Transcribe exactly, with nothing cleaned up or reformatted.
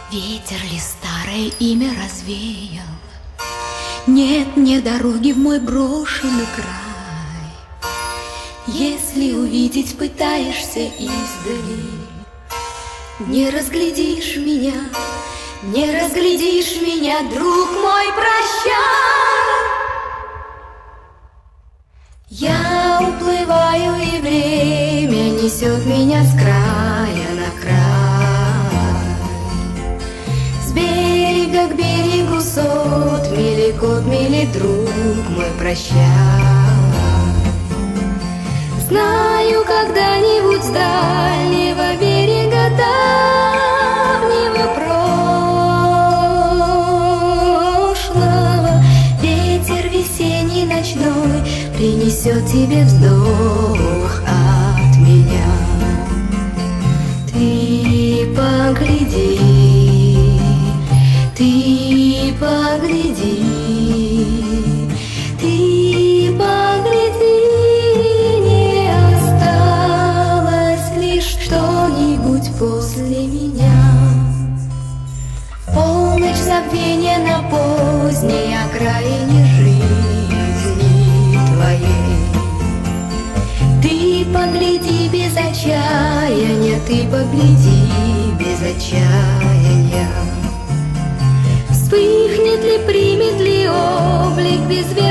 Ветер ли старое имя развеял? Нет мне дороги в мой брошенный край. Если увидеть пытаешься издали, не разглядишь меня, не разглядишь меня, друг мой, прощай. Я уплываю, и время несет меня с края на край. С берега к берегу сот мили, кот мили, друг мой, прощай. Знаю, когда-нибудь с дальнего берега давнего прошлого ветер весенний ночной принесет тебе вздох от меня. Ты погляди, ты погляди, ты погляди, не осталось лишь что-нибудь после меня. Полночь забвения на поздней окраине жизни твоей. Ты погляди без отчаяния, ты погляди без отчаяния. Вспыхнет ли, примет ли облик без